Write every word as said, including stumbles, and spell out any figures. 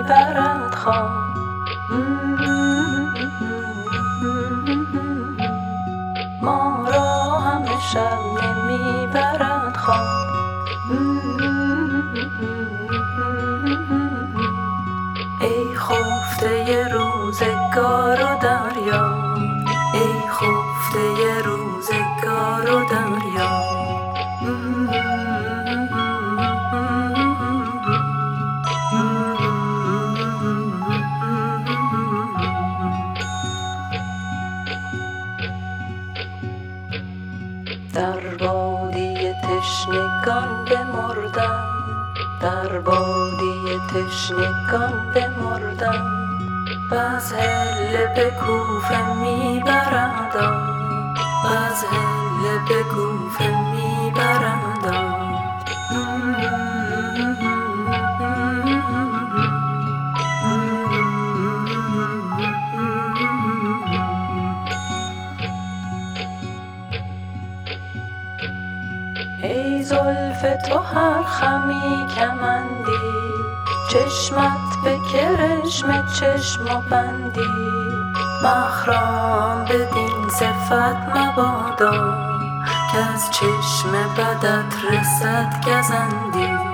میبرد خواب. ما را همه شب نمیبرد خواب. ای خفته روزگار و دریا، ای خفته روزگار و دریا. در وادی تشنگان بمردم، در وادی تشنگان بمردم. باز هله به کوفه میبردم، باز هله به کوفه میبردم. ای زلف تو هر خمی کمندی، چشمت به کرشم چشم و بندی. مخرام بدین صفت مبادا، که از چشم بدت رسد گزندی.